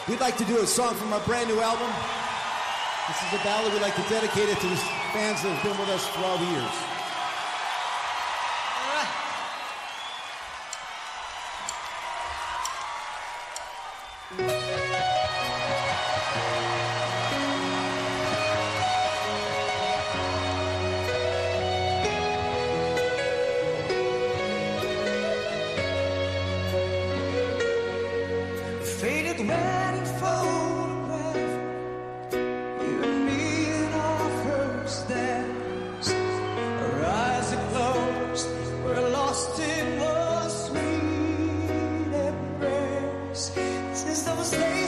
We'd like to do a song from our brand new album. This is a ballad. We'd like to dedicate it to the fans that have been with us for all the years. Faded wedding photograph, you and me in our first dance. Our eyes are closed, we're lost in the sweet embrace. Since those days